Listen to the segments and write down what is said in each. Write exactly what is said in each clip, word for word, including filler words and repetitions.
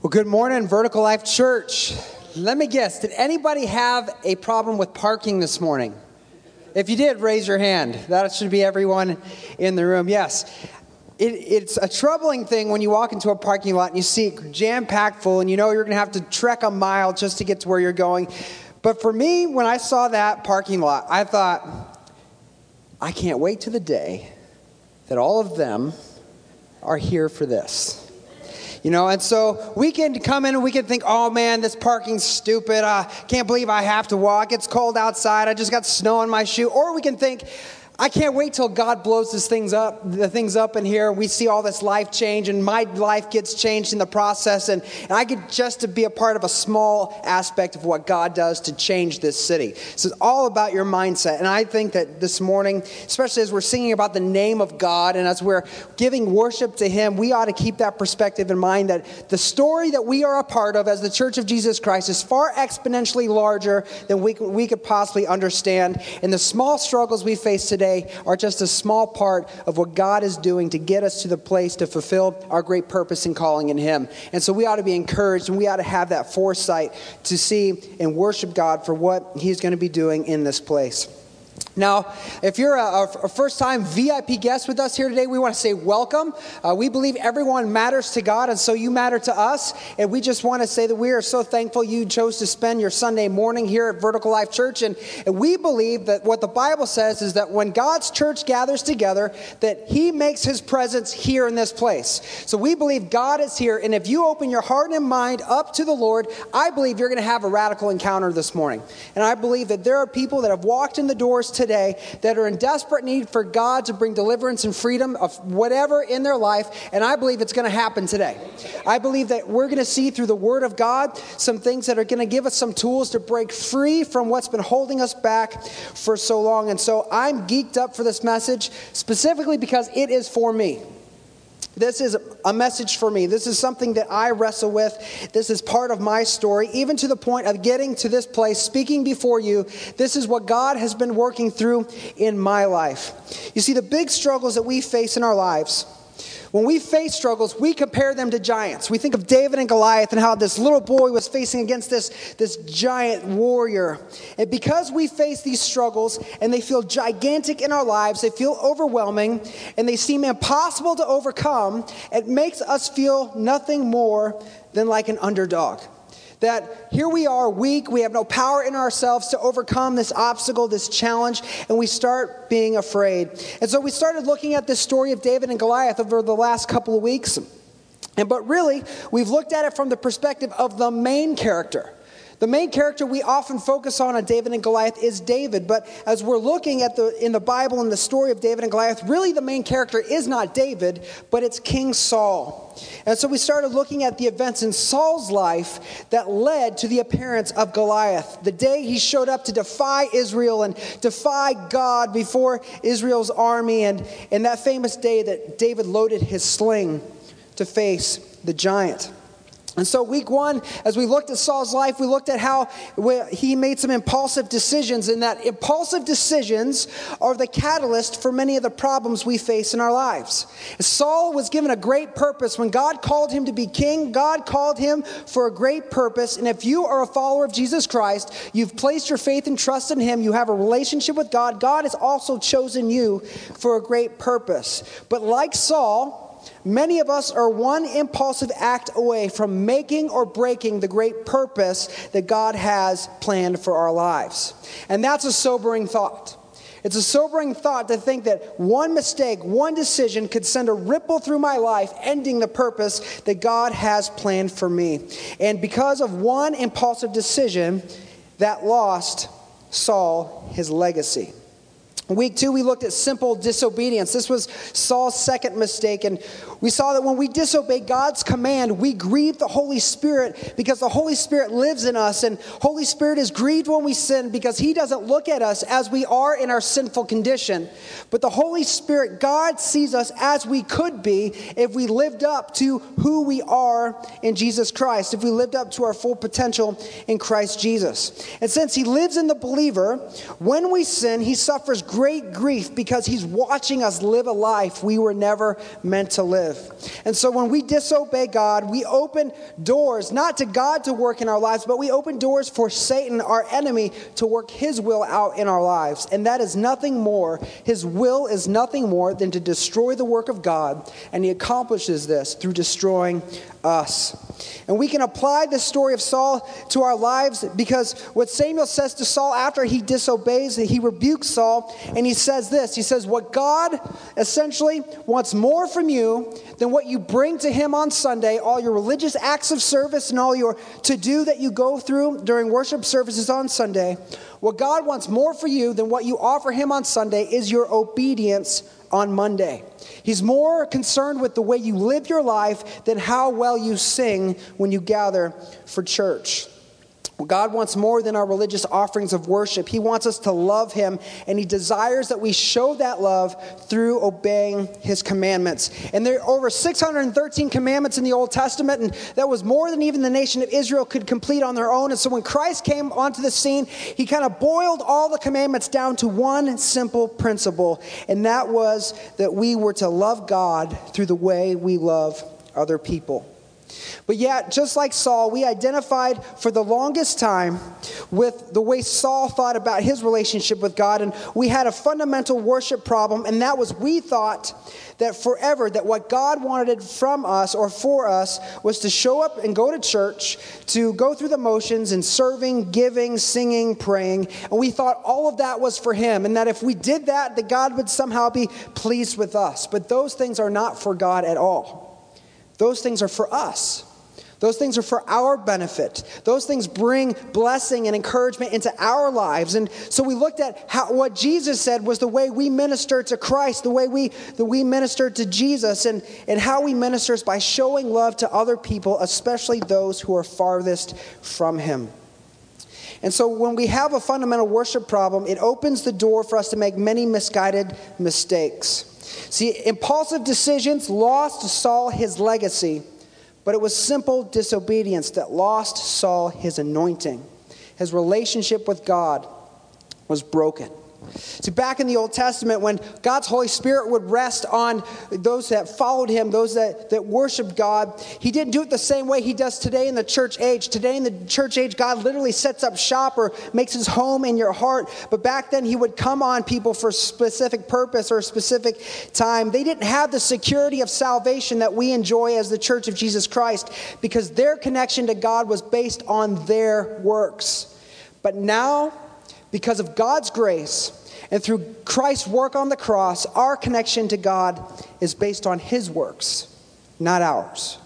Well, good morning, Vertical Life Church. Let me guess, did anybody have a problem with parking this morning? If you did, raise your hand. That should be everyone in the room. Yes. It, it's a troubling thing when you walk into a parking lot and you see it jam-packed full and you know you're going to have to trek a mile just to get to where you're going. But for me, when I saw that parking lot, I thought, I can't wait to the day that all of them are here for this. You know, and so we can come in and we can think, oh man, this parking's stupid. I uh, can't believe I have to walk. It's cold outside. I just got snow on my shoe. Or we can think, I can't wait till God blows this things up, the things up in here. We see all this life change and my life gets changed in the process. And, and I get just to be a part of a small aspect of what God does to change this city. So it's all about your mindset. And I think that this morning, especially as we're singing about the name of God and as we're giving worship to Him, we ought to keep that perspective in mind that the story that we are a part of as the Church of Jesus Christ is far exponentially larger than we, we could possibly understand. And the small struggles we face today are just a small part of what God is doing to get us to the place to fulfill our great purpose and calling in Him. And so we ought to be encouraged and we ought to have that foresight to see and worship God for what He's going to be doing in this place. Now, if you're a, a first-time V I P guest with us here today, we want to say welcome. Uh, we believe everyone matters to God, and so you matter to us. And we just want to say that we are so thankful you chose to spend your Sunday morning here at Vertical Life Church. And, and we believe that what the Bible says is that when God's church gathers together, that He makes His presence here in this place. So we believe God is here, and if you open your heart and mind up to the Lord, I believe you're going to have a radical encounter this morning. And I believe that there are people that have walked in the doors today that are in desperate need for God to bring deliverance and freedom of whatever in their life, and I believe it's going to happen today. I believe that we're going to see through the Word of God some things that are going to give us some tools to break free from what's been holding us back for so long, and so I'm geeked up for this message specifically because it is for me. This is a message for me. This is something that I wrestle with. This is part of my story, even to the point of getting to this place, speaking before you. This is what God has been working through in my life. You see, the big struggles that we face in our lives, when we face struggles, we compare them to giants. We think of David and Goliath and how this little boy was facing against this, this giant warrior. And because we face these struggles and they feel gigantic in our lives, they feel overwhelming, and they seem impossible to overcome, it makes us feel nothing more than like an underdog. That here we are weak, we have no power in ourselves to overcome this obstacle, this challenge, and we start being afraid. And so we started looking at this story of David and Goliath over the last couple of weeks. And but really, we've looked at it from the perspective of the main character. The main character we often focus on in David and Goliath is David, but as we're looking at the in the Bible and the story of David and Goliath, really the main character is not David, but it's King Saul. And so we started looking at the events in Saul's life that led to the appearance of Goliath. The day he showed up to defy Israel and defy God before Israel's army, and, and that famous day that David loaded his sling to face the giant. And so week one, as we looked at Saul's life, we looked at how he made some impulsive decisions, and that impulsive decisions are the catalyst for many of the problems we face in our lives. Saul was given a great purpose. When God called him to be king, God called him for a great purpose. And if you are a follower of Jesus Christ, you've placed your faith and trust in Him, you have a relationship with God, God has also chosen you for a great purpose. But like Saul, many of us are one impulsive act away from making or breaking the great purpose that God has planned for our lives. And that's a sobering thought. It's a sobering thought to think that one mistake, one decision could send a ripple through my life, ending the purpose that God has planned for me. And because of one impulsive decision, that lost Saul his legacy. Week two, we looked at simple disobedience. This was Saul's second mistake, and we saw that when we disobey God's command, we grieve the Holy Spirit because the Holy Spirit lives in us, and Holy Spirit is grieved when we sin because He doesn't look at us as we are in our sinful condition. But the Holy Spirit, God sees us as we could be if we lived up to who we are in Jesus Christ, if we lived up to our full potential in Christ Jesus. And since He lives in the believer, when we sin, He suffers grief great grief because he's watching us live a life we were never meant to live. And so when we disobey God, we open doors, not to God to work in our lives, but we open doors for Satan, our enemy, to work his will out in our lives. And that is nothing more. His will is nothing more than to destroy the work of God. And he accomplishes this through destroying us. And we can apply this story of Saul to our lives because what Samuel says to Saul after he disobeys, he rebukes Saul, and he says this. He says, what God essentially wants more from you than what you bring to him on Sunday, all your religious acts of service and all your to-do that you go through during worship services on Sunday. What God wants more for you than what you offer him on Sunday is your obedience on Monday. He's more concerned with the way you live your life than how well you sing when you gather for church. God wants more than our religious offerings of worship. He wants us to love him, and he desires that we show that love through obeying his commandments. And there are over six hundred thirteen commandments in the Old Testament, and that was more than even the nation of Israel could complete on their own. And so when Christ came onto the scene, he kind of boiled all the commandments down to one simple principle, and that was that we were to love God through the way we love other people. But yet, just like Saul, we identified for the longest time with the way Saul thought about his relationship with God, and we had a fundamental worship problem, and that was we thought that forever, that what God wanted from us or for us was to show up and go to church, to go through the motions in serving, giving, singing, praying, and we thought all of that was for him, and that if we did that, that God would somehow be pleased with us. But those things are not for God at all. Those things are for us. Those things are for our benefit. Those things bring blessing and encouragement into our lives. And so we looked at how what Jesus said was the way we minister to Christ, the way we that we minister to Jesus, and, and how we minister is by showing love to other people, especially those who are farthest from him. And so when we have a fundamental worship problem, it opens the door for us to make many misguided mistakes. See, impulsive decisions lost Saul his legacy, but it was simple disobedience that lost Saul his anointing. His relationship with God was broken. See, back in the Old Testament, when God's Holy Spirit would rest on those that followed him, those that, that worshiped God, he didn't do it the same way he does today in the church age. Today in the church age, God literally sets up shop or makes his home in your heart. But back then, he would come on people for specific purpose or a specific time. They didn't have the security of salvation that we enjoy as the Church of Jesus Christ because their connection to God was based on their works. But now, because of God's grace and through Christ's work on the cross, our connection to God is based on his works, not ours.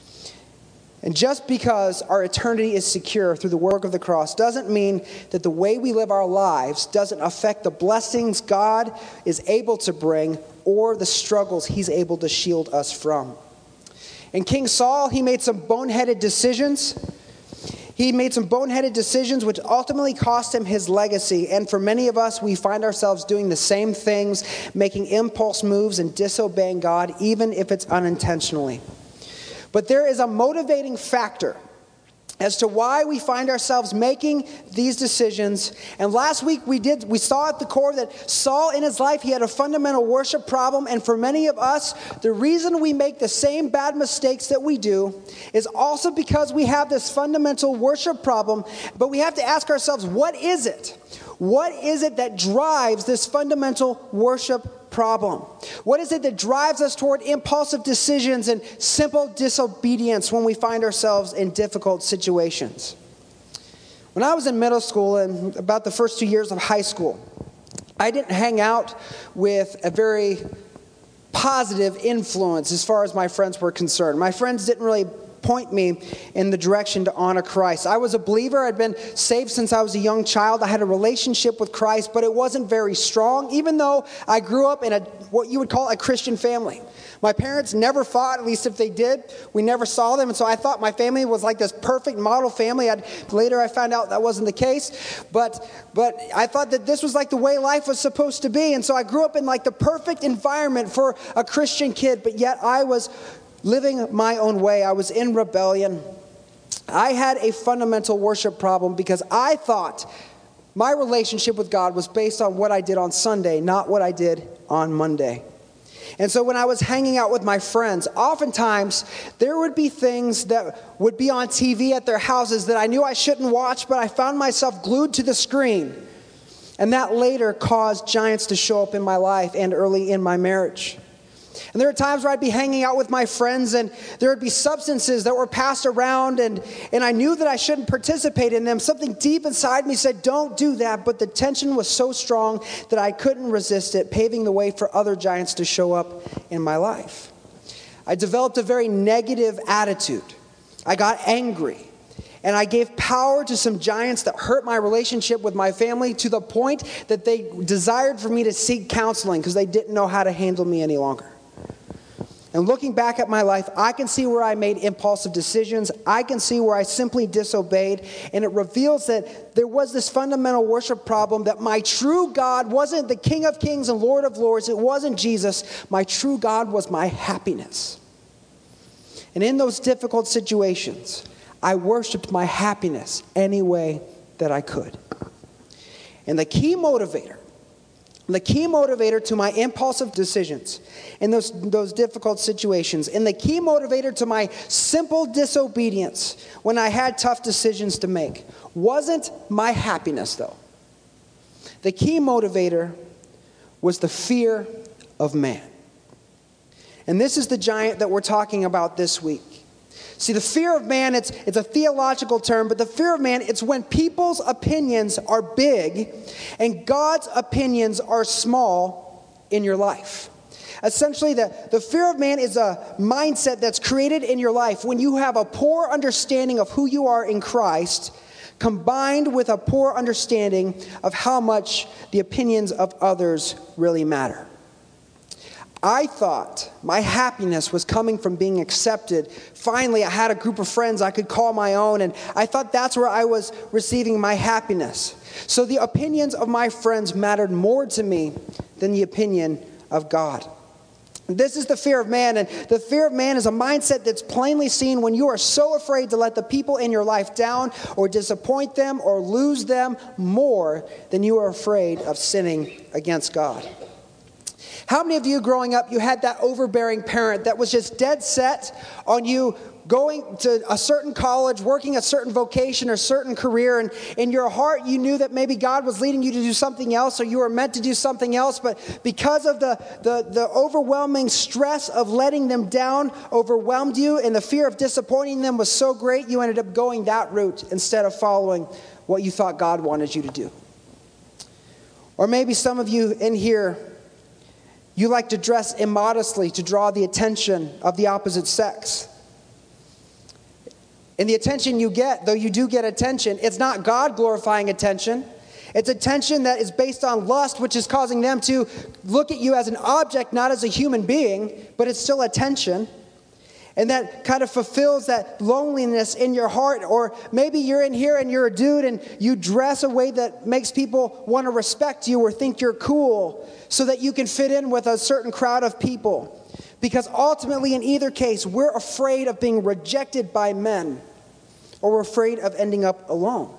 And just because our eternity is secure through the work of the cross doesn't mean that the way we live our lives doesn't affect the blessings God is able to bring or the struggles he's able to shield us from. And King Saul, he made some boneheaded decisions. He made some boneheaded decisions which ultimately cost him his legacy. And for many of us, we find ourselves doing the same things, making impulse moves and disobeying God, even if it's unintentionally. But there is a motivating factor as to why we find ourselves making these decisions. And last week we did we saw at the core that Saul in his life, he had a fundamental worship problem. And for many of us, the reason we make the same bad mistakes that we do is also because we have this fundamental worship problem. But we have to ask ourselves, what is it? What is it that drives this fundamental worship problem? What is it that drives us toward impulsive decisions and simple disobedience when we find ourselves in difficult situations? When I was in middle school and about the first two years of high school, I didn't hang out with a very positive influence as far as my friends were concerned. My friends didn't really point me in the direction to honor Christ. I was a believer. I'd been saved since I was a young child. I had a relationship with Christ, but it wasn't very strong, even though I grew up in a what you would call a Christian family. My parents never fought, at least if they did, we never saw them. And so I thought my family was like this perfect model family. I'd, later I found out that wasn't the case. But but I thought that this was like the way life was supposed to be. And so I grew up in like the perfect environment for a Christian kid, but yet I was living my own way. I was in rebellion. I had a fundamental worship problem because I thought my relationship with God was based on what I did on Sunday, not what I did on Monday. And so when I was hanging out with my friends, oftentimes there would be things that would be on T V at their houses that I knew I shouldn't watch, but I found myself glued to the screen. And that later caused giants to show up in my life and early in my marriage. And there were times where I'd be hanging out with my friends and there would be substances that were passed around and, and I knew that I shouldn't participate in them. Something deep inside me said, don't do that. But the tension was so strong that I couldn't resist it, paving the way for other giants to show up in my life. I developed a very negative attitude. I got angry. And I gave power to some giants that hurt my relationship with my family to the point that they desired for me to seek counseling because they didn't know how to handle me any longer. And looking back at my life, I can see where I made impulsive decisions. I can see where I simply disobeyed. And it reveals that there was this fundamental worship problem, that my true God wasn't the King of Kings and Lord of Lords. It wasn't Jesus. My true God was my happiness. And in those difficult situations, I worshiped my happiness any way that I could. And the key motivator, the key motivator to my impulsive decisions in those, those difficult situations, and the key motivator to my simple disobedience when I had tough decisions to make, wasn't my happiness, though. The key motivator was the fear of man. And this is the giant that we're talking about this week. See, the fear of man, it's, it's a theological term, but the fear of man, it's when people's opinions are big and God's opinions are small in your life. Essentially, the, the fear of man is a mindset that's created in your life when you have a poor understanding of who you are in Christ, combined with a poor understanding of how much the opinions of others really matter. I thought my happiness was coming from being accepted. Finally, I had a group of friends I could call my own, and I thought that's where I was receiving my happiness. So the opinions of my friends mattered more to me than the opinion of God. This is the fear of man, and the fear of man is a mindset that's plainly seen when you are so afraid to let the people in your life down or disappoint them or lose them more than you are afraid of sinning against God. How many of you growing up, you had that overbearing parent that was just dead set on you going to a certain college, working a certain vocation or certain career, and in your heart you knew that maybe God was leading you to do something else or you were meant to do something else, but because of the, the, the overwhelming stress of letting them down overwhelmed you and the fear of disappointing them was so great, you ended up going that route instead of following what you thought God wanted you to do. Or maybe some of you in here, you like to dress immodestly to draw the attention of the opposite sex. And the attention you get, though you do get attention, it's not God-glorifying attention. It's attention that is based on lust, which is causing them to look at you as an object, not as a human being, but it's still attention. And that kind of fulfills that loneliness in your heart. Or maybe you're in here and you're a dude and you dress a way that makes people want to respect you or think you're cool so that you can fit in with a certain crowd of people. Because ultimately, in either case, we're afraid of being rejected by men or we're afraid of ending up alone.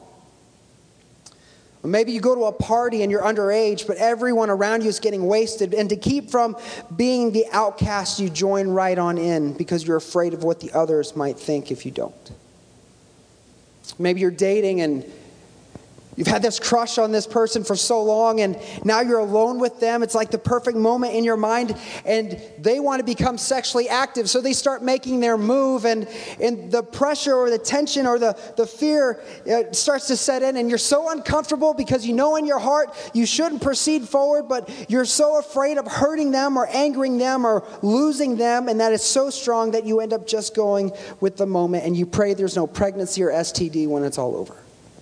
Or maybe you go to a party and you're underage, but everyone around you is getting wasted. And to keep from being the outcast, you join right on in because you're afraid of what the others might think if you don't. Maybe you're dating and you've had this crush on this person for so long and now you're alone with them. It's like the perfect moment in your mind and they want to become sexually active. So they start making their move and, and the pressure or the tension or the, the fear uh, starts to set in and you're so uncomfortable because you know in your heart you shouldn't proceed forward, but you're so afraid of hurting them or angering them or losing them, and that is so strong that you end up just going with the moment and you pray there's no pregnancy or S T D when it's all over.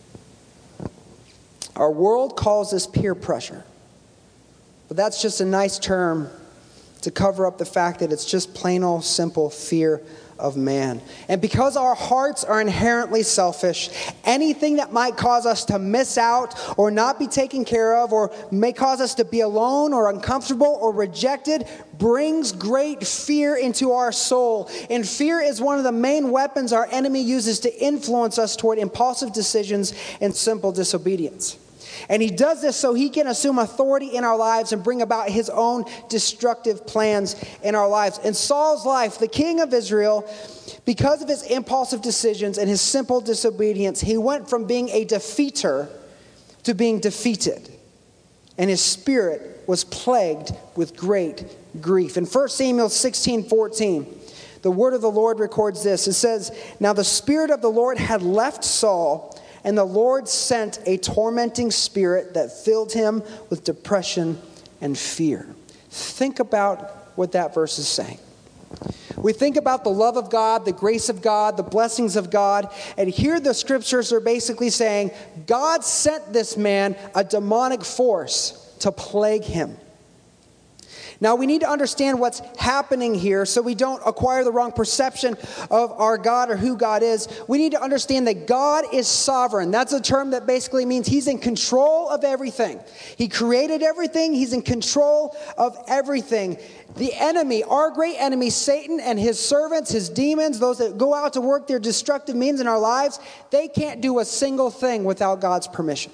Our world calls this peer pressure, but that's just a nice term to cover up the fact that it's just plain old simple fear of man. And because our hearts are inherently selfish, anything that might cause us to miss out or not be taken care of or may cause us to be alone or uncomfortable or rejected brings great fear into our soul. And fear is one of the main weapons our enemy uses to influence us toward impulsive decisions and simple disobedience. And he does this so he can assume authority in our lives and bring about his own destructive plans in our lives. In Saul's life, the king of Israel, because of his impulsive decisions and his simple disobedience, he went from being a defeater to being defeated. And his spirit was plagued with great grief. In First Samuel sixteen fourteen, the word of the Lord records this. It says, "Now the Spirit of the Lord had left Saul, and the Lord sent a tormenting spirit that filled him with depression and fear." Think about what that verse is saying. We think about the love of God, the grace of God, the blessings of God, and here the scriptures are basically saying, God sent this man a demonic force to plague him. Now, we need to understand what's happening here so we don't acquire the wrong perception of our God or who God is. We need to understand that God is sovereign. That's a term that basically means he's in control of everything. He created everything. He's in control of everything. The enemy, our great enemy, Satan, and his servants, his demons, those that go out to work their destructive means in our lives, they can't do a single thing without God's permission.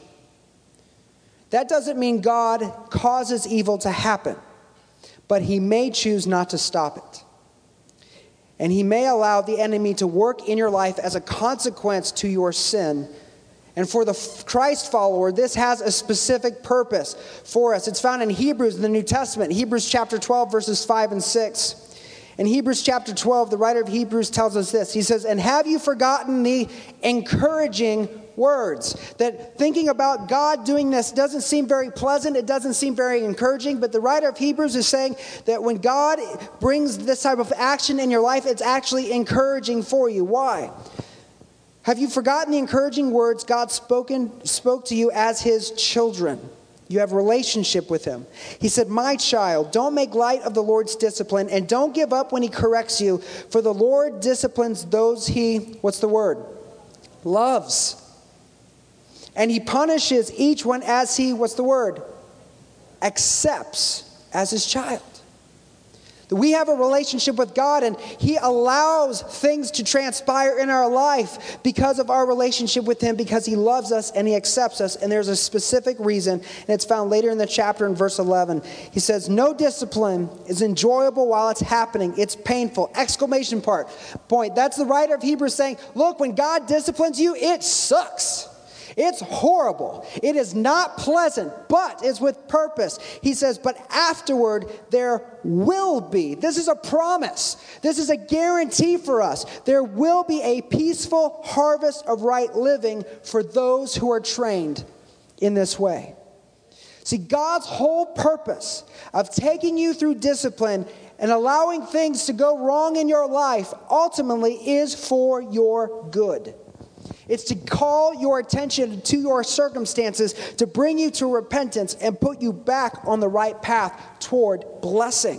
That doesn't mean God causes evil to happen, but he may choose not to stop it. And he may allow the enemy to work in your life as a consequence to your sin. And for the Christ follower, this has a specific purpose for us. It's found in Hebrews in the New Testament, Hebrews chapter twelve, verses five and six. In Hebrews chapter twelve, the writer of Hebrews tells us this. He says, "And have you forgotten the encouraging words?" That thinking about God doing this doesn't seem very pleasant. It doesn't seem very encouraging. But the writer of Hebrews is saying that when God brings this type of action in your life, it's actually encouraging for you. Why? Have you forgotten the encouraging words God spoken, spoke to you as his children? You have a relationship with him. He said, "My child, don't make light of the Lord's discipline and don't give up when he corrects you. For the Lord disciplines those he," what's the word? Loves. And he punishes each one as he, what's the word? Accepts as his child. We have a relationship with God and he allows things to transpire in our life because of our relationship with him, because he loves us and he accepts us. And there's a specific reason, and it's found later in the chapter in verse eleven. He says, "No discipline is enjoyable while it's happening. It's painful." Exclamation part, point. That's the writer of Hebrews saying, look, when God disciplines you, it sucks. It's horrible. It is not pleasant, but it's with purpose. He says, but afterward there will be. This is a promise. This is a guarantee for us. There will be a peaceful harvest of right living for those who are trained in this way. See, God's whole purpose of taking you through discipline and allowing things to go wrong in your life ultimately is for your good. It's to call your attention to your circumstances, to bring you to repentance and put you back on the right path toward blessing.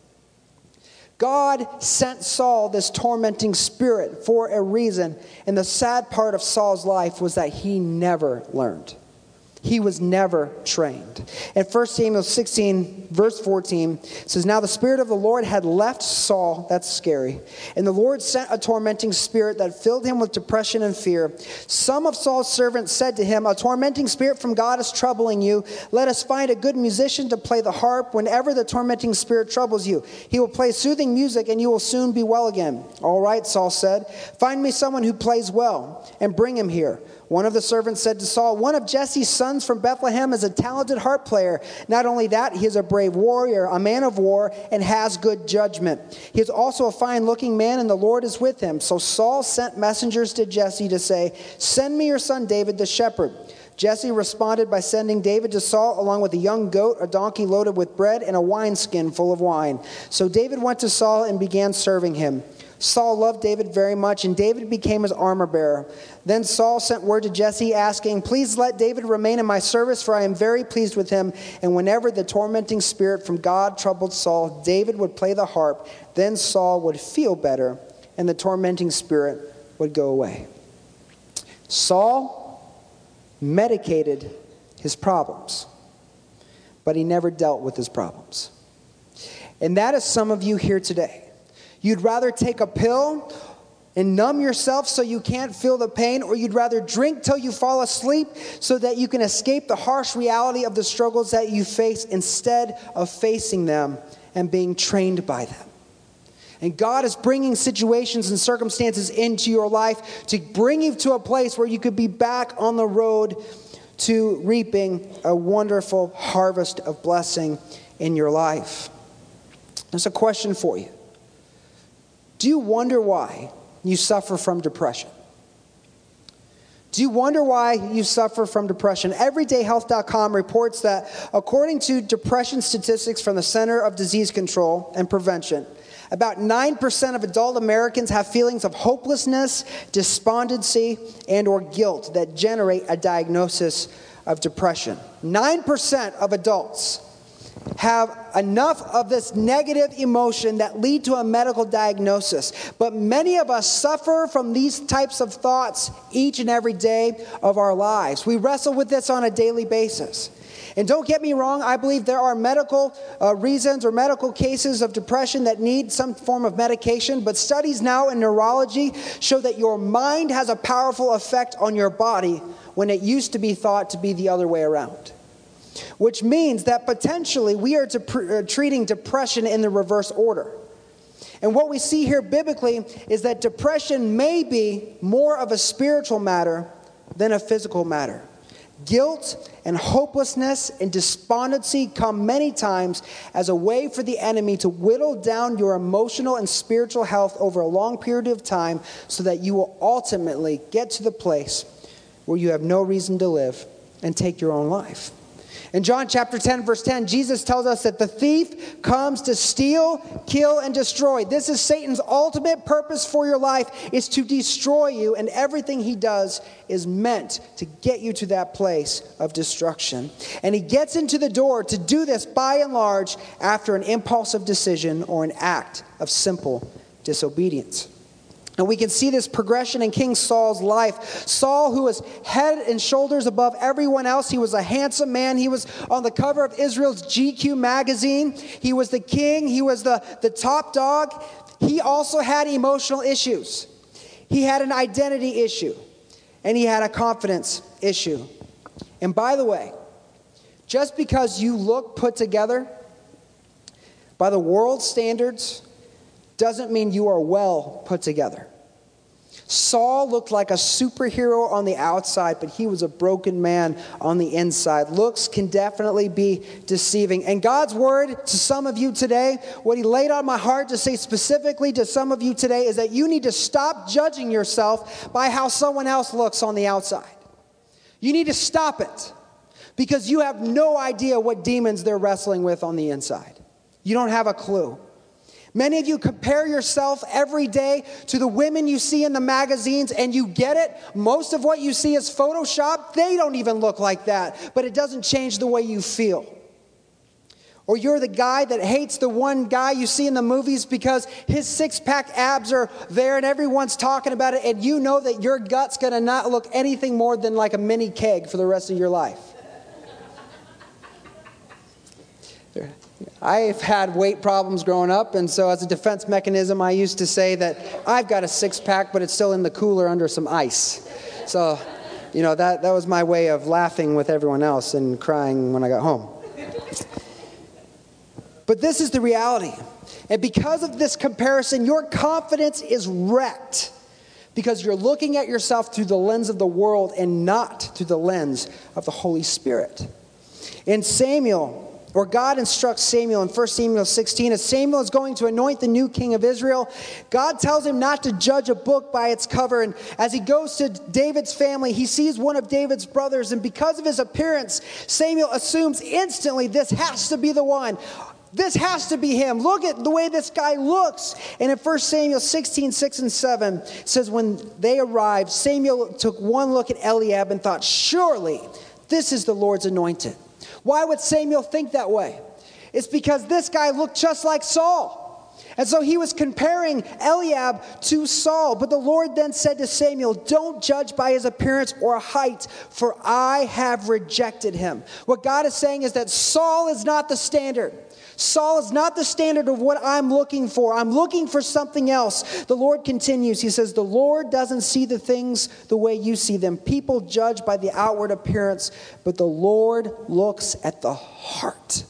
God sent Saul this tormenting spirit for a reason, and the sad part of Saul's life was that he never learned. He was never trained. In First Samuel sixteen, verse fourteen, it says, "Now the Spirit of the Lord had left Saul," that's scary, "and the Lord sent a tormenting spirit that filled him with depression and fear. Some of Saul's servants said to him, 'A tormenting spirit from God is troubling you. Let us find a good musician to play the harp. Whenever the tormenting spirit troubles you, he will play soothing music and you will soon be well again.' 'All right,' Saul said, 'find me someone who plays well and bring him here.' One of the servants said to Saul, 'One of Jesse's sons from Bethlehem is a talented harp player. Not only that, he is a brave warrior, a man of war, and has good judgment. He is also a fine-looking man, and the Lord is with him.' So Saul sent messengers to Jesse to say, 'Send me your son David the shepherd.' Jesse responded by sending David to Saul along with a young goat, a donkey loaded with bread, and a wineskin full of wine. So David went to Saul and began serving him. Saul loved David very much, and David became his armor bearer. Then Saul sent word to Jesse, asking, 'Please let David remain in my service, for I am very pleased with him.' And whenever the tormenting spirit from God troubled Saul, David would play the harp. Then Saul would feel better, and the tormenting spirit would go away." Saul medicated his problems, but he never dealt with his problems. And that is some of you here today. You'd rather take a pill and numb yourself so you can't feel the pain, or you'd rather drink till you fall asleep so that you can escape the harsh reality of the struggles that you face instead of facing them and being trained by them. And God is bringing situations and circumstances into your life to bring you to a place where you could be back on the road to reaping a wonderful harvest of blessing in your life. There's a question for you. Do you wonder why you suffer from depression? Do you wonder why you suffer from depression? everyday health dot com reports that according to depression statistics from the Center of Disease Control and Prevention, about nine percent of adult Americans have feelings of hopelessness, despondency, and or guilt that generate a diagnosis of depression. nine percent of adults have enough of this negative emotion that lead to a medical diagnosis. But many of us suffer from these types of thoughts each and every day of our lives. We wrestle with this on a daily basis. And don't get me wrong, I believe there are medical uh, reasons or medical cases of depression that need some form of medication, but studies now in neurology show that your mind has a powerful effect on your body when it used to be thought to be the other way around. Which means that potentially we are to, uh, treating depression in the reverse order. And what we see here biblically is that depression may be more of a spiritual matter than a physical matter. Guilt and hopelessness and despondency come many times as a way for the enemy to whittle down your emotional and spiritual health over a long period of time so that you will ultimately get to the place where you have no reason to live and take your own life. In John chapter ten, verse ten, Jesus tells us that the thief comes to steal, kill, and destroy. This is Satan's ultimate purpose for your life, is to destroy you, and everything he does is meant to get you to that place of destruction. And he gets into the door to do this by and large after an impulsive decision or an act of simple disobedience. And we can see this progression in King Saul's life. Saul, who was head and shoulders above everyone else, he was a handsome man. He was on the cover of Israel's G Q magazine. He was the king. He was the, the top dog. He also had emotional issues. He had an identity issue. And he had a confidence issue. And by the way, just because you look put together by the world's standards doesn't mean you are well put together. Saul looked like a superhero on the outside, but he was a broken man on the inside. Looks can definitely be deceiving. And God's word to some of you today, what he laid on my heart to say specifically to some of you today, is that you need to stop judging yourself by how someone else looks on the outside. You need to stop it, because you have no idea what demons they're wrestling with on the inside. You don't have a clue. Many of you compare yourself every day to the women you see in the magazines, and you get it. Most of what you see is Photoshop. They don't even look like that, but it doesn't change the way you feel. Or you're the guy that hates the one guy you see in the movies because his six-pack abs are there and everyone's talking about it, and you know that your gut's going to not look anything more than like a mini keg for the rest of your life. I've had weight problems growing up, and so as a defense mechanism, I used to say that I've got a six-pack, but it's still in the cooler under some ice. So, you know, that, that was my way of laughing with everyone else and crying when I got home. But this is the reality. And because of this comparison, your confidence is wrecked, because you're looking at yourself through the lens of the world and not through the lens of the Holy Spirit. In Samuel, or God instructs Samuel in First Samuel sixteen, as Samuel is going to anoint the new king of Israel, God tells him not to judge a book by its cover. And as he goes to David's family, he sees one of David's brothers, and because of his appearance, Samuel assumes instantly this has to be the one. This has to be him. Look at the way this guy looks. And in First Samuel sixteen, six and seven, it says, when they arrived, Samuel took one look at Eliab and thought, surely this is the Lord's anointed. Why would Samuel think that way? It's because this guy looked just like Saul. And so he was comparing Eliab to Saul. But the Lord then said to Samuel, don't judge by his appearance or height, for I have rejected him. What God is saying is that Saul is not the standard. Saul is not the standard of what I'm looking for. I'm looking for something else. The Lord continues. He says, the Lord doesn't see the things the way you see them. People judge by the outward appearance, but the Lord looks at the heart.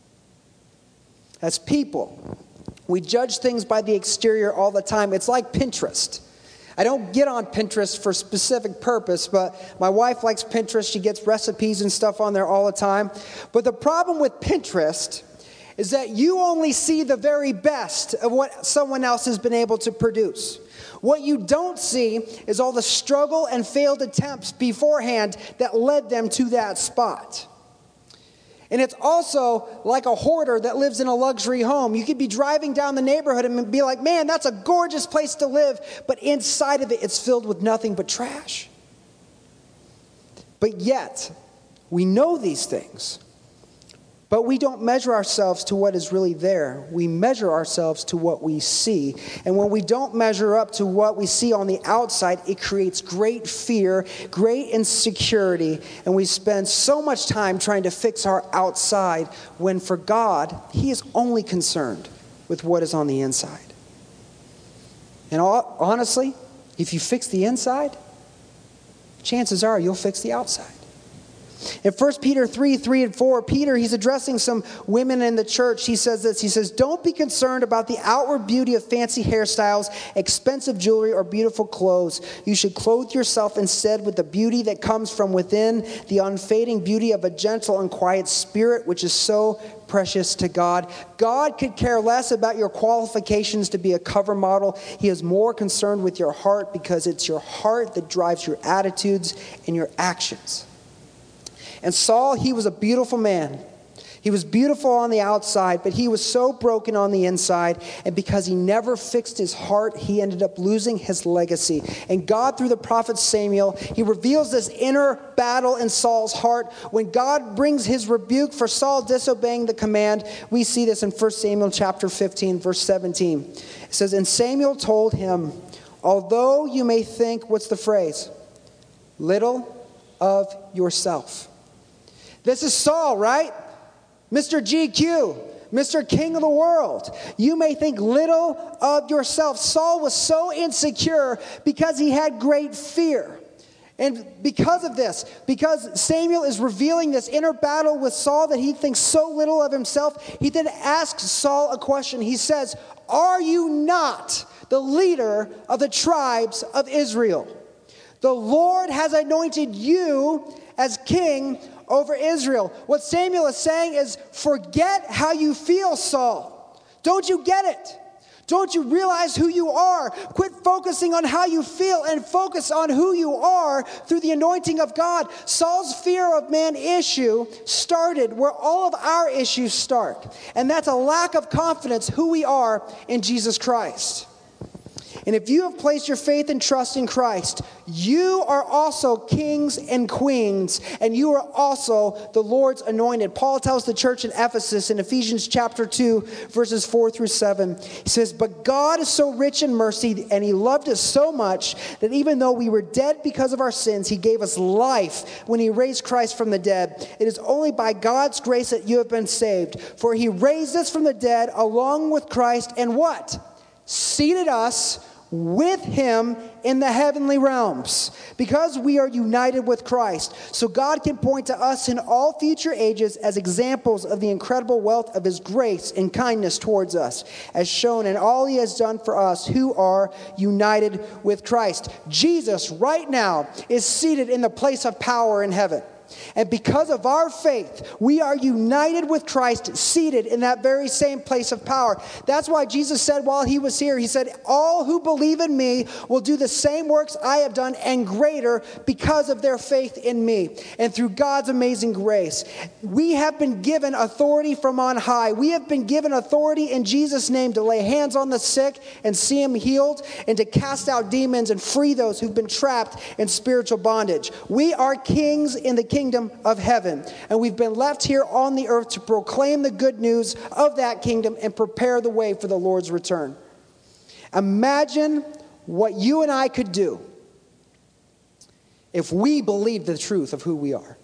As people, we judge things by the exterior all the time. It's like Pinterest. I don't get on Pinterest for a specific purpose, but my wife likes Pinterest. She gets recipes and stuff on there all the time. But the problem with Pinterest is that you only see the very best of what someone else has been able to produce. What you don't see is all the struggle and failed attempts beforehand that led them to that spot. And it's also like a hoarder that lives in a luxury home. You could be driving down the neighborhood and be like, man, that's a gorgeous place to live. But inside of it, it's filled with nothing but trash. But yet, we know these things. But we don't measure ourselves to what is really there. We measure ourselves to what we see. And when we don't measure up to what we see on the outside, it creates great fear, great insecurity, and we spend so much time trying to fix our outside when for God, He is only concerned with what is on the inside. And honestly, if you fix the inside, chances are you'll fix the outside. In First Peter three, three and four, Peter, he's addressing some women in the church. He says this, he says, don't be concerned about the outward beauty of fancy hairstyles, expensive jewelry, or beautiful clothes. You should clothe yourself instead with the beauty that comes from within, the unfading beauty of a gentle and quiet spirit, which is so precious to God. God could care less about your qualifications to be a cover model. He is more concerned with your heart because it's your heart that drives your attitudes and your actions. And Saul, he was a beautiful man. He was beautiful on the outside, but he was so broken on the inside. And because he never fixed his heart, he ended up losing his legacy. And God, through the prophet Samuel, he reveals this inner battle in Saul's heart. When God brings his rebuke for Saul disobeying the command, we see this in First Samuel chapter fifteen, verse seventeen. It says, and Samuel told him, although you may think, what's the phrase? Little of yourself. This is Saul, right? Mister G Q, Mister King of the world. You may think little of yourself. Saul was so insecure because he had great fear. And because of this, because Samuel is revealing this inner battle with Saul that he thinks so little of himself, he then asks Saul a question. He says, are you not the leader of the tribes of Israel? The Lord has anointed you as king over Israel. What Samuel is saying is, forget how you feel, Saul. Don't you get it? Don't you realize who you are? Quit focusing on how you feel and focus on who you are through the anointing of God. Saul's fear of man issue started where all of our issues start. And that's a lack of confidence who we are in Jesus Christ. And if you have placed your faith and trust in Christ, you are also kings and queens, and you are also the Lord's anointed. Paul tells the church in Ephesus in Ephesians chapter two, verses four through seven, he says, but God is so rich in mercy, and He loved us so much that even though we were dead because of our sins, He gave us life when He raised Christ from the dead. It is only by God's grace that you have been saved. For He raised us from the dead along with Christ, and what? Seated us with Him in the heavenly realms, because we are united with Christ. So God can point to us in all future ages as examples of the incredible wealth of His grace and kindness towards us, as shown in all He has done for us who are united with Christ. Jesus right now is seated in the place of power in heaven. And because of our faith, we are united with Christ, seated in that very same place of power. That's why Jesus said while He was here, He said, all who believe in me will do the same works I have done and greater because of their faith in me. And through God's amazing grace, we have been given authority from on high. We have been given authority in Jesus' name to lay hands on the sick and see them healed, and to cast out demons and free those who've been trapped in spiritual bondage. We are kings in the kingdom of heaven. And we've been left here on the earth to proclaim the good news of that kingdom and prepare the way for the Lord's return. Imagine what you and I could do if we believed the truth of who we are.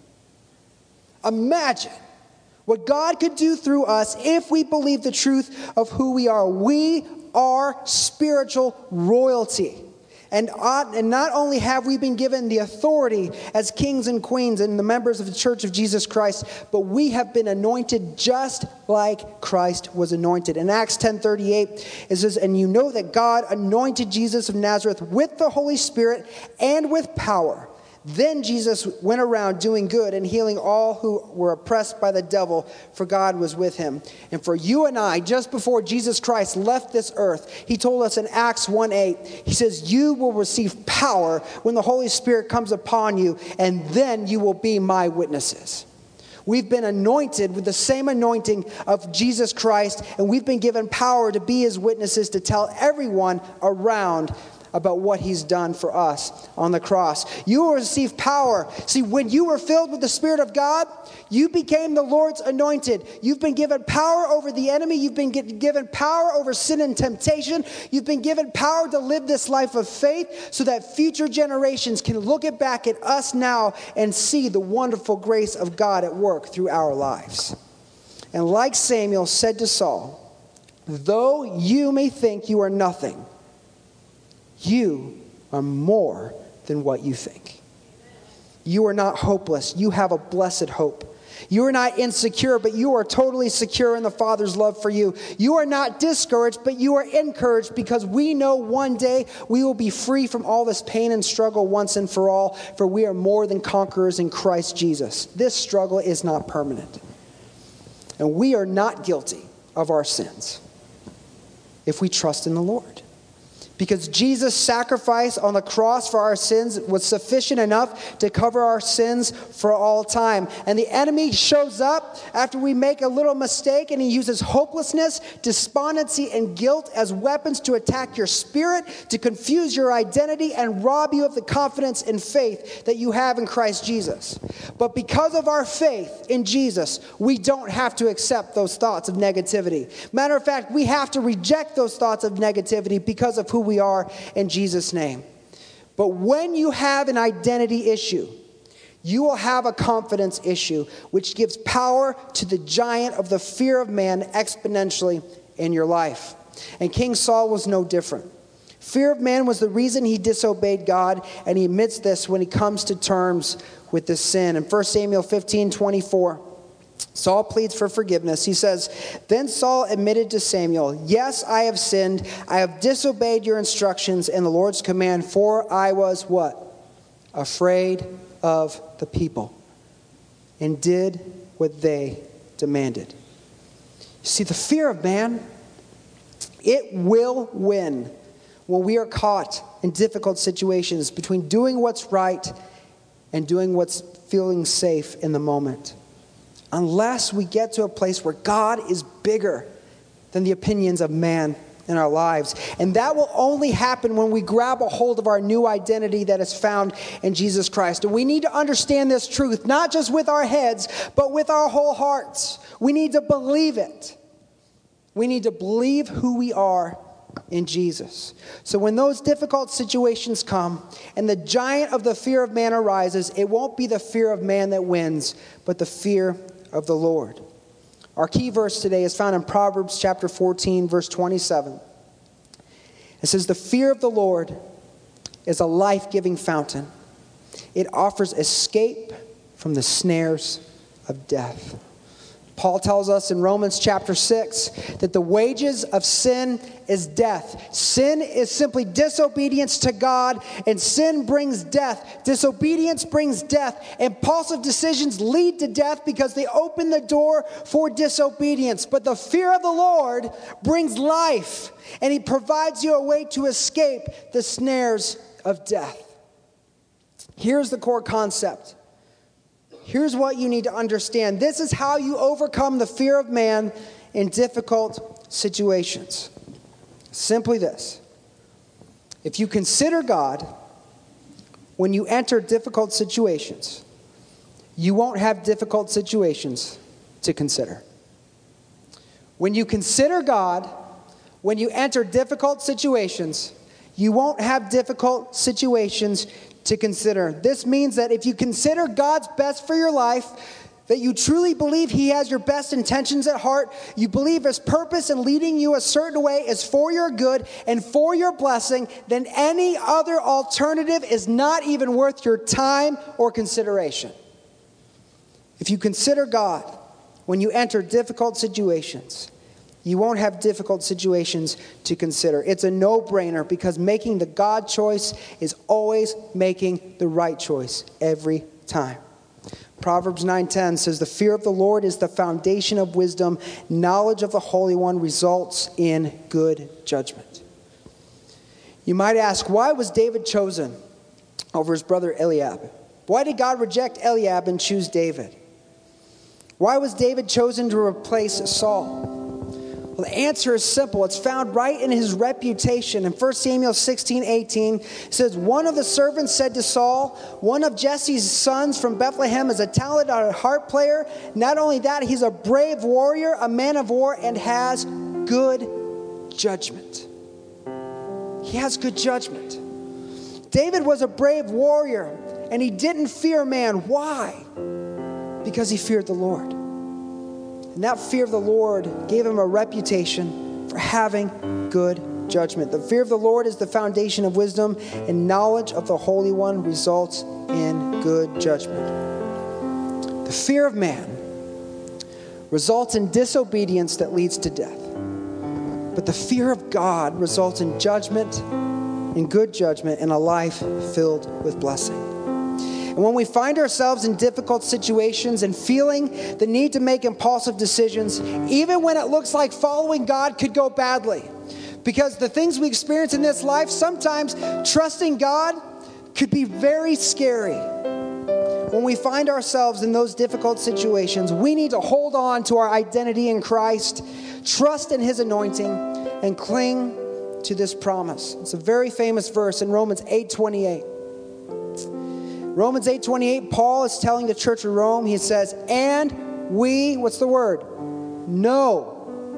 Imagine what God could do through us if we believe the truth of who we are. We are spiritual royalty. And, ought, and not only have we been given the authority as kings and queens and the members of the Church of Jesus Christ, but we have been anointed just like Christ was anointed. In Acts ten thirty-eight, it says, "And you know that God anointed Jesus of Nazareth with the Holy Spirit and with power. Then Jesus went around doing good and healing all who were oppressed by the devil, for God was with him." And for you and I, just before Jesus Christ left this earth, he told us in Acts one eight, he says, "You will receive power when the Holy Spirit comes upon you, and then you will be my witnesses." We've been anointed with the same anointing of Jesus Christ, and we've been given power to be his witnesses, to tell everyone around about what he's done for us on the cross. You will receive power. See, when you were filled with the Spirit of God, you became the Lord's anointed. You've been given power over the enemy. You've been given power over sin and temptation. You've been given power to live this life of faith so that future generations can look it back at us now and see the wonderful grace of God at work through our lives. And like Samuel said to Saul, "Though you may think you are nothing, you are more than what you think." You are not hopeless. You have a blessed hope. You are not insecure, but you are totally secure in the Father's love for you. You are not discouraged, but you are encouraged, because we know one day we will be free from all this pain and struggle once and for all, for we are more than conquerors in Christ Jesus. This struggle is not permanent. And we are not guilty of our sins if we trust in the Lord. Because Jesus' sacrifice on the cross for our sins was sufficient enough to cover our sins for all time. And the enemy shows up after we make a little mistake, and he uses hopelessness, despondency, and guilt as weapons to attack your spirit, to confuse your identity, and rob you of the confidence and faith that you have in Christ Jesus. But because of our faith in Jesus, we don't have to accept those thoughts of negativity. Matter of fact, we have to reject those thoughts of negativity because of who we are in Jesus' name. But when you have an identity issue, you will have a confidence issue, which gives power to the giant of the fear of man exponentially in your life. And King Saul was no different. Fear of man was the reason he disobeyed God, and he admits this when he comes to terms with this sin. In First Samuel fifteen twenty-four, Saul pleads for forgiveness. He says, "Then Saul admitted to Samuel, 'Yes, I have sinned. I have disobeyed your instructions and the Lord's command, for I was,'" what? "Afraid of the people, and did what they demanded." You see, the fear of man, it will win when we are caught in difficult situations between doing what's right and doing what's feeling safe in the moment. Unless we get to a place where God is bigger than the opinions of man in our lives. And that will only happen when we grab a hold of our new identity that is found in Jesus Christ. And we need to understand this truth, not just with our heads, but with our whole hearts. We need to believe it. We need to believe who we are in Jesus. So when those difficult situations come and the giant of the fear of man arises, it won't be the fear of man that wins, but the fear of the Lord. Our key verse today is found in Proverbs chapter fourteen, verse twenty-seven. It says, "The fear of the Lord is a life-giving fountain. It offers escape from the snares of death." Paul tells us in Romans chapter six that the wages of sin is death. Sin is simply disobedience to God, and sin brings death. Disobedience brings death. Impulsive decisions lead to death because they open the door for disobedience. But the fear of the Lord brings life, and he provides you a way to escape the snares of death. Here's the core concept. Here's what you need to understand. This is how you overcome the fear of man in difficult situations. Simply this. If you consider God when you enter difficult situations, you won't have difficult situations to consider. When you consider God, when you enter difficult situations, you won't have difficult situations to consider. This means that if you consider God's best for your life, that you truly believe He has your best intentions at heart, you believe His purpose in leading you a certain way is for your good and for your blessing, then any other alternative is not even worth your time or consideration. If you consider God when you enter difficult situations, you won't have difficult situations to consider. It's a no-brainer because making the God choice is always making the right choice every time. Proverbs nine ten says, "The fear of the Lord is the foundation of wisdom. Knowledge of the Holy One results in good judgment." You might ask, why was David chosen over his brother Eliab? Why did God reject Eliab and choose David? Why was David chosen to replace Saul? Well, the answer is simple. It's found right in his reputation. In First Samuel sixteen eighteen, it says, "One of the servants said to Saul, 'One of Jesse's sons from Bethlehem is a talented harp player. Not only that, he's a brave warrior, a man of war, and has good judgment.'" He has good judgment. David was a brave warrior, and he didn't fear man. Why? Because he feared the Lord. And that fear of the Lord gave him a reputation for having good judgment. The fear of the Lord is the foundation of wisdom, and knowledge of the Holy One results in good judgment. The fear of man results in disobedience that leads to death. But the fear of God results in judgment, in good judgment, and a life filled with blessing. And when we find ourselves in difficult situations and feeling the need to make impulsive decisions, even when it looks like following God could go badly, because the things we experience in this life, sometimes trusting God could be very scary. When we find ourselves in those difficult situations, we need to hold on to our identity in Christ, trust in His anointing, and cling to this promise. It's a very famous verse in Romans eight twenty-eight. Romans eight twenty-eight, Paul is telling the church of Rome, he says, "And we," what's the word? "Know."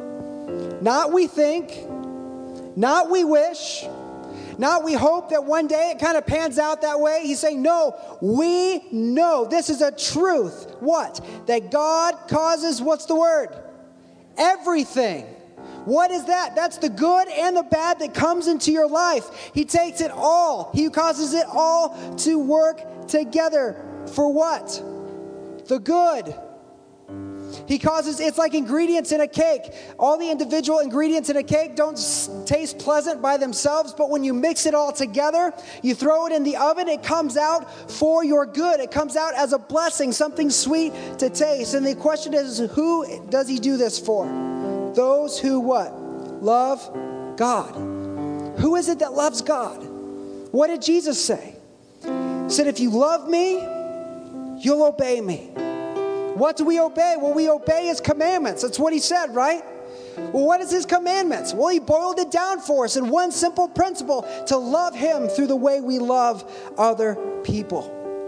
Not we think, not we wish, not we hope that one day it kind of pans out that way. He's saying, no, we know. This is a truth. What? That God causes, what's the word? Everything. What is that? That's the good and the bad that comes into your life. He takes it all. He causes it all to work together. For what? The good. He causes, it's like ingredients in a cake. All the individual ingredients in a cake don't s- taste pleasant by themselves, but when you mix it all together, you throw it in the oven, it comes out for your good. It comes out as a blessing, something sweet to taste. And the question is, who does He do this for? Those who what? Love God. Who is it that loves God? What did Jesus say? He said, if you love me, you'll obey me. What do we obey? Well, we obey His commandments. That's what He said, right? Well, what is His commandments? Well, He boiled it down for us in one simple principle: to love Him through the way we love other people.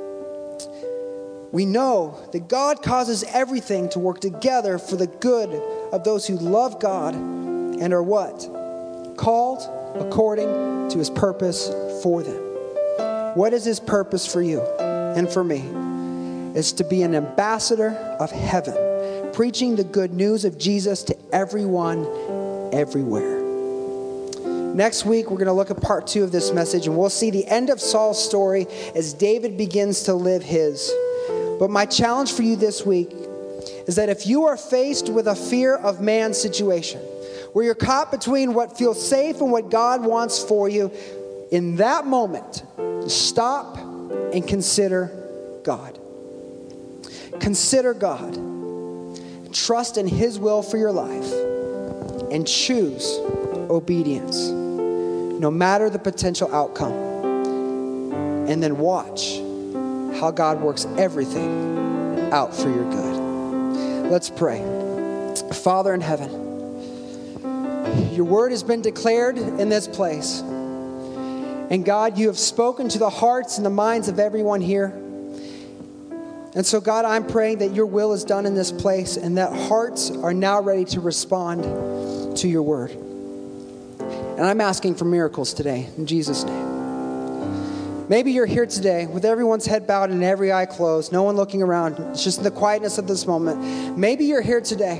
We know that God causes everything to work together for the good of those who love God and are what? Called according to His purpose for them. What is His purpose for you and for me? It's to be an ambassador of heaven, preaching the good news of Jesus to everyone, everywhere. Next week, we're going to look at part two of this message, and we'll see the end of Saul's story as David begins to live his. But my challenge for you this week is that if you are faced with a fear of man situation, where you're caught between what feels safe and what God wants for you, in that moment, stop and consider God. Consider God. Trust in His will for your life and choose obedience, no matter the potential outcome. And then watch how God works everything out for your good. Let's pray. Father in heaven, your word has been declared in this place. And God, you have spoken to the hearts and the minds of everyone here. And so, God, I'm praying that your will is done in this place and that hearts are now ready to respond to your word. And I'm asking for miracles today, in Jesus' name. Maybe you're here today with everyone's head bowed and every eye closed, no one looking around. It's just in the quietness of this moment. Maybe you're here today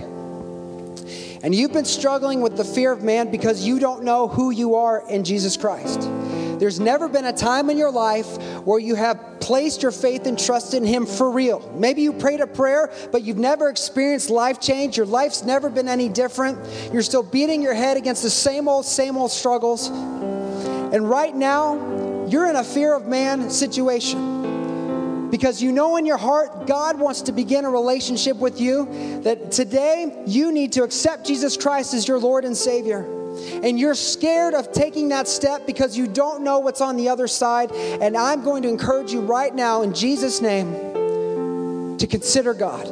and you've been struggling with the fear of man because you don't know who you are in Jesus Christ. There's never been a time in your life where you have placed your faith and trust in him for real. Maybe you prayed a prayer, but you've never experienced life change. Your life's never been any different. You're still beating your head against the same old, same old struggles. And right now, you're in a fear of man situation. Because you know in your heart, God wants to begin a relationship with you, that today you need to accept Jesus Christ as your Lord and Savior. And you're scared of taking that step because you don't know what's on the other side. And I'm going to encourage you right now in Jesus' name to consider God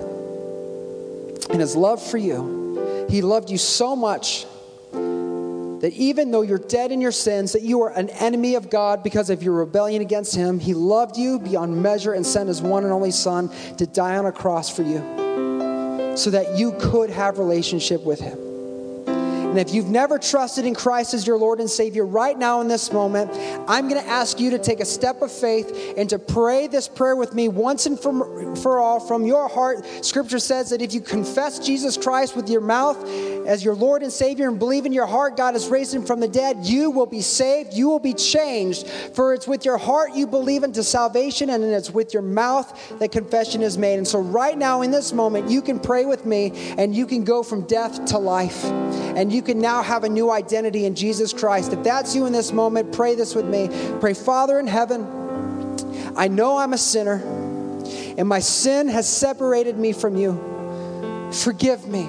and his love for you. He loved you so much that even though you're dead in your sins, that you are an enemy of God because of your rebellion against him, he loved you beyond measure and sent his one and only son to die on a cross for you so that you could have relationship with him. And if you've never trusted in Christ as your Lord and Savior, right now in this moment, I'm going to ask you to take a step of faith and to pray this prayer with me once and for, for all from your heart. Scripture says that if you confess Jesus Christ with your mouth as your Lord and Savior and believe in your heart God has raised him from the dead, you will be saved. You will be changed. For it's with your heart you believe into salvation, and it's with your mouth that confession is made. And so right now in this moment, you can pray with me and you can go from death to life. And you can now have a new identity in Jesus Christ. If that's you in this moment, pray this with me. Pray, Father in heaven, I know I'm a sinner and my sin has separated me from you. Forgive me.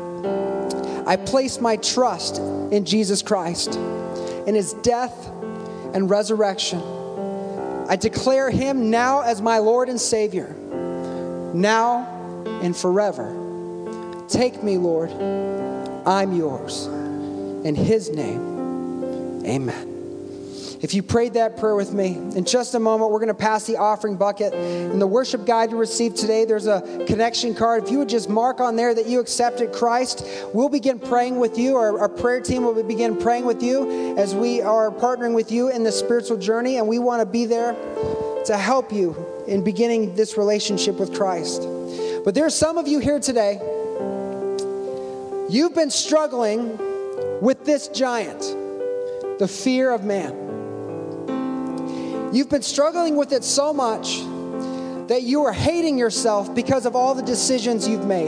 I place my trust in Jesus Christ, in his death and resurrection. I declare him now as my Lord and Savior, now and forever. Take me, Lord. I'm yours. In his name, amen. If you prayed that prayer with me, in just a moment, we're going to pass the offering bucket. In the worship guide you received today, there's a connection card. If you would just mark on there that you accepted Christ, we'll begin praying with you. Our, our prayer team will begin praying with you as we are partnering with you in the spiritual journey, and we want to be there to help you in beginning this relationship with Christ. But there's some of you here today, you've been struggling with this giant, the fear of man. You've been struggling with it so much that you are hating yourself because of all the decisions you've made.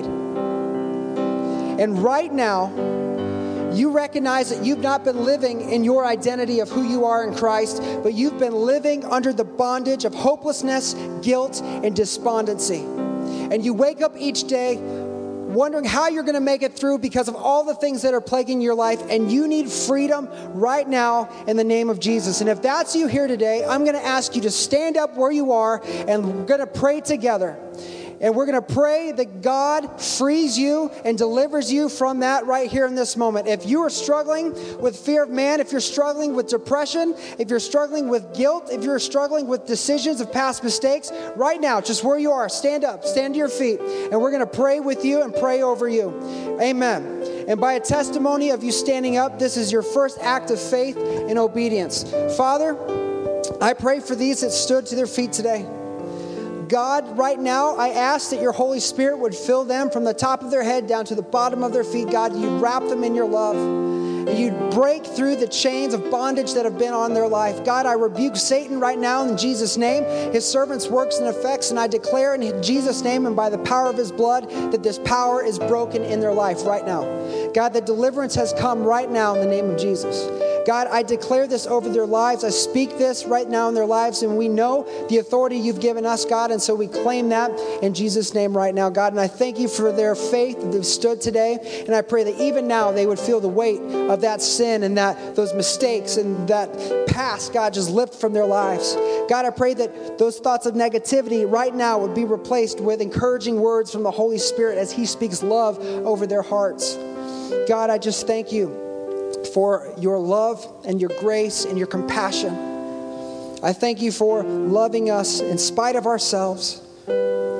And right now, you recognize that you've not been living in your identity of who you are in Christ, but you've been living under the bondage of hopelessness, guilt, and despondency. And you wake up each day wondering how you're going to make it through because of all the things that are plaguing your life, and you need freedom right now in the name of Jesus. And if that's you here today, I'm going to ask you to stand up where you are, and we're going to pray together. And we're going to pray that God frees you and delivers you from that right here in this moment. If you are struggling with fear of man, if you're struggling with depression, if you're struggling with guilt, if you're struggling with decisions of past mistakes, right now, just where you are, stand up, stand to your feet, and we're going to pray with you and pray over you. Amen. And by a testimony of you standing up, this is your first act of faith and obedience. Father, I pray for these that stood to their feet today. God, right now, I ask that your Holy Spirit would fill them from the top of their head down to the bottom of their feet. God, you'd wrap them in your love. And you'd break through the chains of bondage that have been on their life. God, I rebuke Satan right now in Jesus' name, his servants' works and effects, and I declare in Jesus' name and by the power of his blood that this power is broken in their life right now. God, that deliverance has come right now in the name of Jesus. God, I declare this over their lives. I speak this right now in their lives, and we know the authority you've given us, God, and so we claim that in Jesus' name right now, God. And I thank you for their faith that they've stood today, and I pray that even now they would feel the weight of that sin and that those mistakes and that past, God, just lift from their lives. God, I pray that those thoughts of negativity right now would be replaced with encouraging words from the Holy Spirit as he speaks love over their hearts. God, I just thank you for your love and your grace and your compassion. I thank you for loving us in spite of ourselves.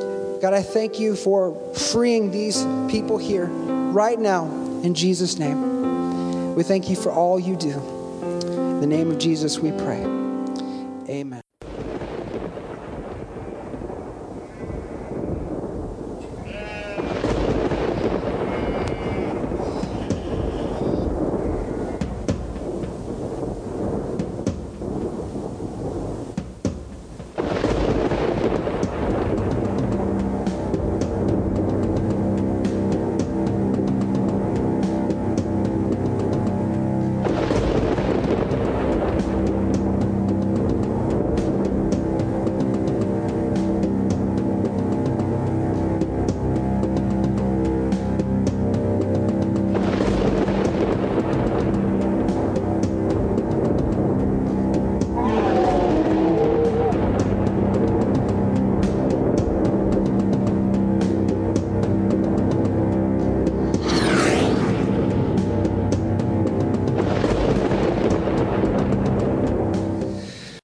God, I thank you for freeing these people here right now in Jesus' name. We thank you for all you do. In the name of Jesus we pray. Amen.